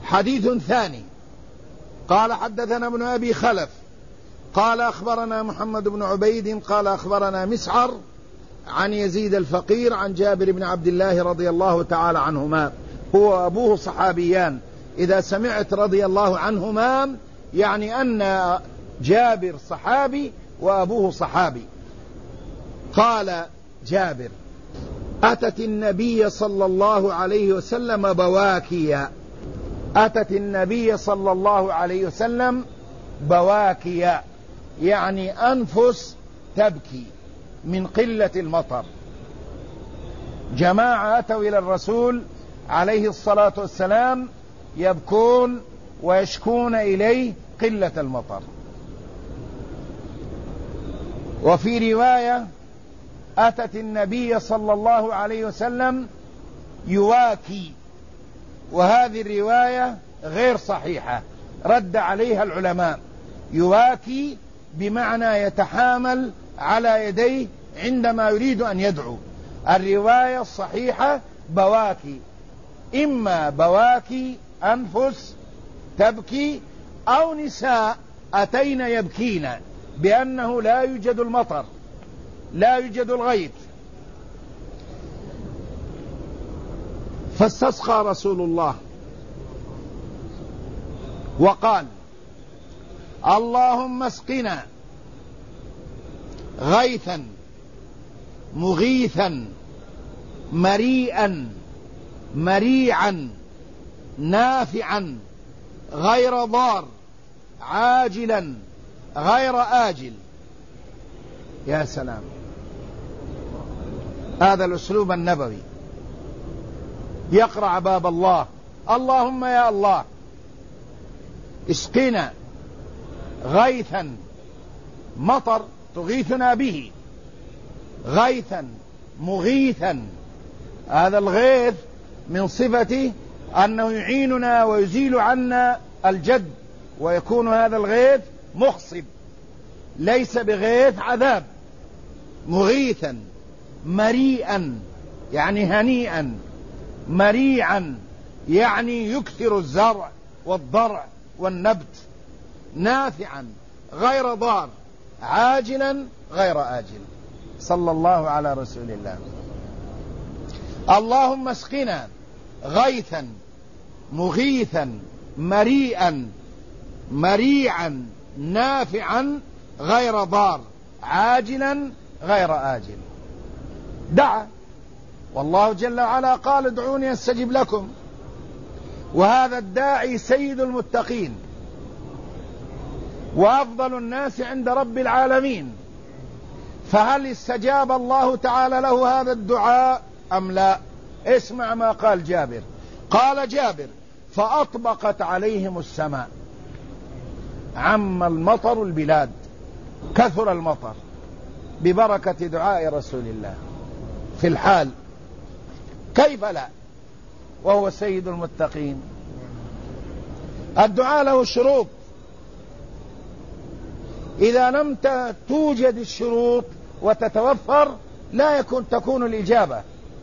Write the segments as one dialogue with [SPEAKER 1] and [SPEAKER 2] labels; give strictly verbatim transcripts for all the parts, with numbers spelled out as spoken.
[SPEAKER 1] حديث ثاني. قال حدثنا ابن أبي خلف قال أخبرنا محمد بن عبيد قال أخبرنا مسعر عن يزيد الفقير عن جابر بن عبد الله رضي الله تعالى عنهما. هو أبوه صحابيان. إذا سمعت رضي الله عنهما يعني أن جابر صحابي وأبوه صحابي. قال جابر: أتت النبي صلى الله عليه وسلم بواكيا. أتت النبي صلى الله عليه وسلم بواكيا يعني أنفس تبكي من قلة المطر. جماعة أتوا إلى الرسول عليه الصلاة والسلام يبكون ويشكون إليه قلة المطر. وفي رواية: أتت النبي صلى الله عليه وسلم يواكي، وهذه الرواية غير صحيحة رد عليها العلماء. يواكي بمعنى يتحامل على يديه عندما يريد أن يدعو. الرواية الصحيحة بواكي، إما بواكي أنفس تبكي أو نساء أتين يبكين بأنه لا يوجد المطر، لا يوجد الغيث. فاستسقى رسول الله وقال: اللهم اسقنا غيثا مغيثا مريئا مريعا نافعا غير ضار عاجلا غير آجل. يا سلام، هذا الأسلوب النبوي. يقرع باب الله: اللهم يا الله اسقنا غيثا، مطر تغيثنا به، غيثا مغيثا. هذا الغيث من صفته أنه يعيننا ويزيل عنا الجد، ويكون هذا الغيث مخصب ليس بغيث عذاب. مغيثا مريئا يعني هنيئا، مريعا يعني يكثر الزرع والضرع والنبت، نافعا غير ضار عاجلا غير آجل. صلى الله على رسول الله. اللهم اسقنا غيثا مغيثا مريئا مريعا نافعا غير ضار عاجلا غير آجل. دعا، والله جل وعلا قال: ادعوني استجب لكم. وهذا الداعي سيد المتقين وأفضل الناس عند رب العالمين، فهل استجاب الله تعالى له هذا الدعاء أم لا؟ اسمع ما قال جابر. قال جابر: فأطبقت عليهم السماء. عم المطر البلاد، كثر المطر ببركة دعاء رسول الله في الحال، كيف لا وهو سيد المتقين؟ الدعاء له شروط، إذا لم توجد الشروط وتتوفر لا يكون تكون الإجابة.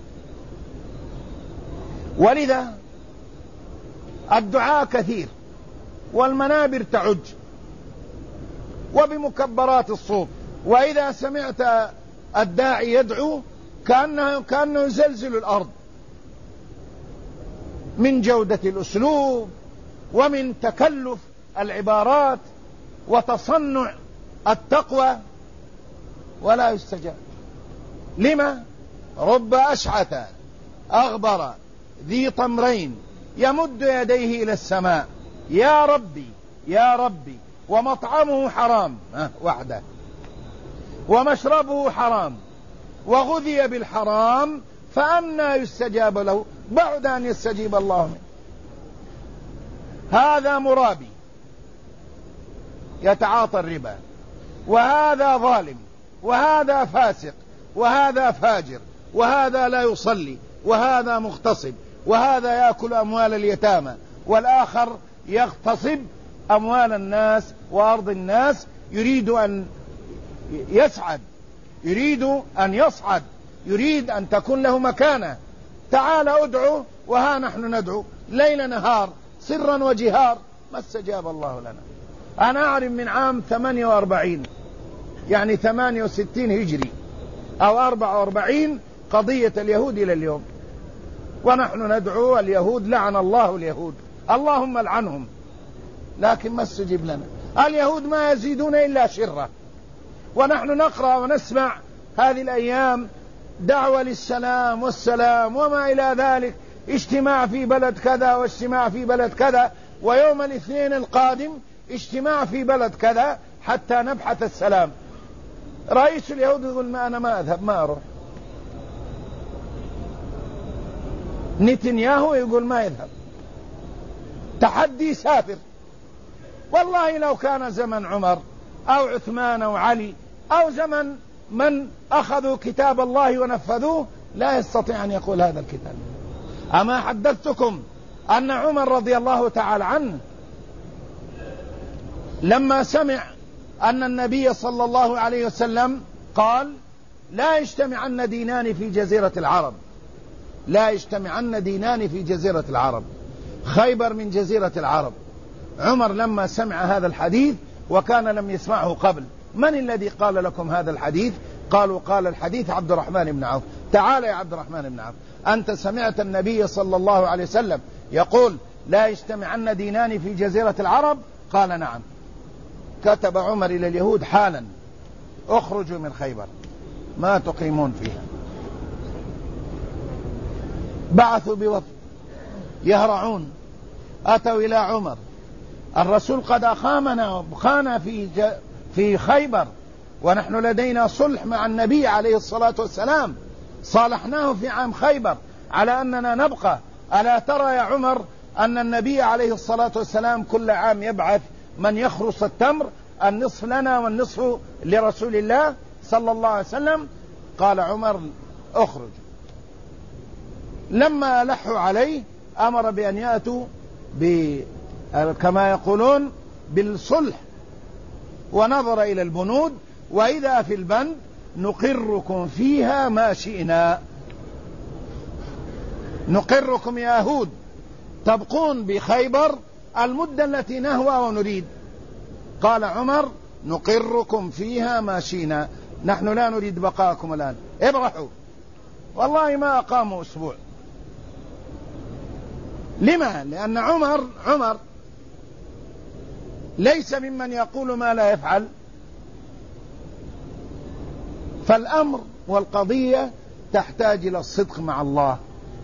[SPEAKER 1] ولذا الدعاء كثير والمنابر تعج وبمكبرات الصوت، وإذا سمعت الداعي يدعو كأنه, كأنه يزلزل الأرض من جودة الأسلوب ومن تكلف العبارات وتصنع التقوى، ولا يستجاب. لما؟ رب أشعث أغبر ذي طمرين يمد يديه إلى السماء يا ربي يا ربي، ومطعمه حرام وحده، ومشربه حرام، وغذي بالحرام، فأنى يستجاب له؟ بعد أن يستجيب الله منه. هذا مرابي يتعاطى الربا، وهذا ظالم، وهذا فاسق، وهذا فاجر، وهذا لا يصلي، وهذا مغتصب، وهذا يأكل أموال اليتامى، والآخر يغتصب أموال الناس وأرض الناس، يريد أن يسعد، يريد أن يصعد، يريد أن تكون له مكانة. تعال ادعو، وها نحن ندعو ليل نهار سرا وجهار ما استجاب الله لنا. أنا أعرف من عام ثمانية وأربعين يعني ثمانية وستين هجري أو أربعة وأربعين قضية اليهود إلى اليوم، ونحن ندعو اليهود، لعن الله اليهود، اللهم لعنهم، لكن ما استجب لنا. اليهود ما يزيدون إلا شرا، ونحن نقرأ ونسمع هذه الأيام دعوة للسلام والسلام وما إلى ذلك، اجتماع في بلد كذا واجتماع في بلد كذا، ويوم الاثنين القادم اجتماع في بلد كذا حتى نبحث السلام. رئيس اليهود يقول ما أنا ما أذهب ما أروح، نتنياهو يقول ما يذهب، تحدي سافر. والله لو كان زمن عمر أو عثمان أو علي أو زمن من أخذوا كتاب الله ونفذوه لا يستطيع أن يقول هذا الكتاب. أما حدثتكم أن عمر رضي الله تعالى عنه لما سمع أن النبي صلى الله عليه وسلم قال لا يجتمعن دينان في جزيرة العرب، لا يجتمعن دينان في جزيرة العرب، خيبر من جزيرة العرب. عمر لما سمع هذا الحديث وكان لم يسمعه قبل، من الذي قال لكم هذا الحديث؟ قالوا قال الحديث عبد الرحمن بن عوف. تعال يا عبد الرحمن بن عوف، أنت سمعت النبي صلى الله عليه وسلم يقول لا يجتمعن دينان في جزيرة العرب؟ قال نعم. كتب عمر إلى اليهود حالا اخرجوا من خيبر ما تقيمون فيها. بعثوا بوفد يهرعون، أتوا إلى عمر، الرسول قد أقامنا خانا في في خيبر ونحن لدينا صلح مع النبي عليه الصلاة والسلام، صالحناه في عام خيبر على أننا نبقى. ألا ترى يا عمر أن النبي عليه الصلاة والسلام كل عام يبعث من يخرص التمر، النصف لنا والنصف لرسول الله صلى الله عليه وسلم؟ قال عمر اخرج. لما لحوا عليه أمر بأن يأتوا كما يقولون بالصلح، ونظر إلى البنود وإذا في البند نقركم فيها ما شئنا، نقركم يا يهود تبقون بخيبر المدة التي نهوى ونريد. قال عمر نقركم فيها ما شئنا، نحن لا نريد بقاءكم الآن، ابرحوا. والله ما أقاموا أسبوع. لما؟ لأن عمر عمر ليس ممن يقول ما لا يفعل. فالأمر والقضية تحتاج إلى الصدق مع الله،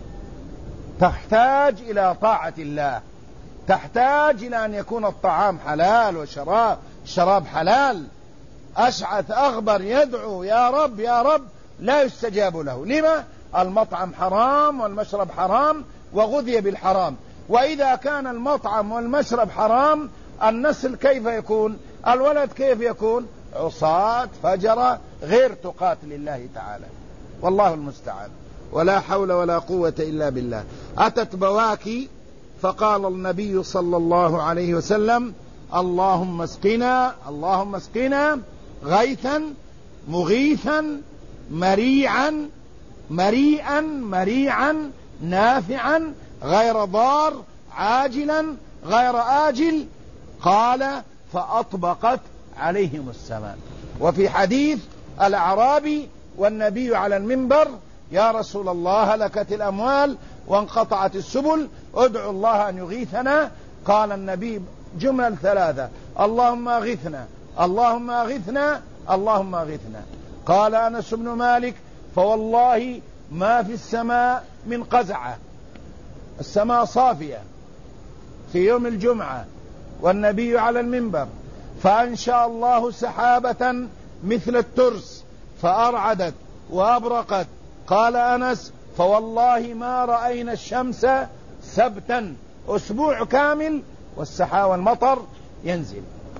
[SPEAKER 1] تحتاج إلى طاعة الله، تحتاج إلى أن يكون الطعام حلال وشراب شراب حلال. أشعث أغبر يدعو يا رب يا رب لا يستجاب له. لما؟ المطعم حرام والمشرب حرام وغذي بالحرام. وإذا كان المطعم والمشرب حرام النسل كيف يكون؟ الولد كيف يكون؟ عصاة فجرة غير تقات لله تعالى، والله المستعان، ولا حول ولا قوة إلا بالله. أتت بواكي فقال النبي صلى الله عليه وسلم اللهم اسقنا اللهم اسقنا غيثا مغيثا مريعا مريئا مريعا نافعا غير ضار عاجلا غير آجل. قال فأطبقت عليهم السماء. وفي حديث الأعرابي والنبي على المنبر يا رسول الله هلكت الأموال وانقطعت السبل ادعو الله أن يغيثنا. قال النبي جمل ثلاثة اللهم أغثنا اللهم أغثنا اللهم أغثنا. قال أنس بن مالك فوالله ما في السماء من قزعة، السماء صافية في يوم الجمعة والنبي على المنبر، فأنشأ الله سحابة مثل الترس فأرعدت وأبرقت. قال أنس فوالله ما رأينا الشمس سبتا، أسبوع كامل والسحاب والمطر ينزل.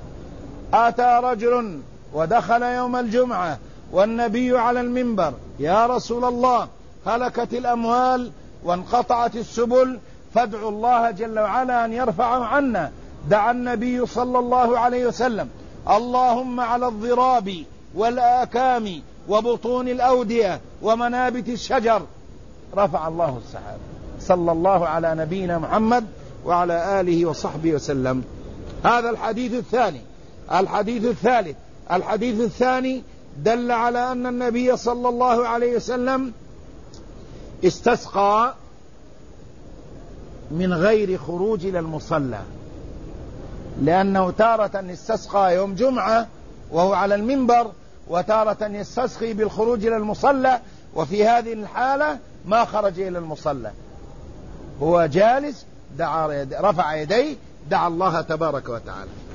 [SPEAKER 1] أتى رجل ودخل يوم الجمعة والنبي على المنبر يا رسول الله هلكت الأموال وانقطعت السبل فادعوا الله جل وعلا أن يرفع عنا. دعا النبي صلى الله عليه وسلم اللهم على الضراب والآكام وبطون الأودية ومنابت الشجر رفع الله السحاب. صلى الله على نبينا محمد وعلى آله وصحبه وسلم. هذا الحديث الثاني. الحديث الثالث. الحديث الثاني دل على أن النبي صلى الله عليه وسلم استسقى من غير خروج إلى المصلى، لأنه تارة استسقى يوم جمعة وهو على المنبر، وتارة يستسقي بالخروج إلى المصلى، وفي هذه الحالة ما خرج إلى المصلى، هو جالس دعا رفع يديه دعا الله تبارك وتعالى.